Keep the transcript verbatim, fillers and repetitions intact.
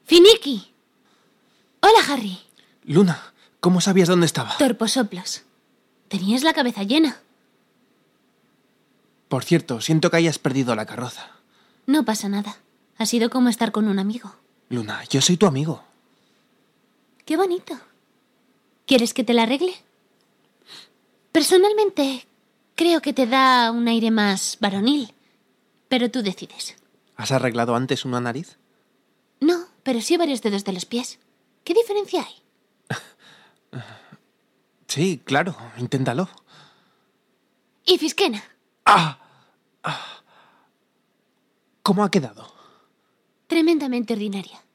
¡Finiki! Hola, Harry. Luna, ¿cómo sabías dónde estaba? Torposoplos. Tenías la cabeza llena. Por cierto, siento que hayas perdido la carroza. No pasa nada. Ha sido como estar con un amigo. Luna, yo soy tu amigo. Qué bonito. ¿Quieres que te la arregle? Personalmente, creo que te da un aire más varonil. Pero tú decides. ¿Has arreglado antes una nariz? No, pero sí varios dedos de los pies. ¿Qué diferencia hay? Sí, claro, inténtalo. ¿Y Fiskena? ¡Ah! ¡Ah! ¿Cómo ha quedado? Tremendamente ordinaria.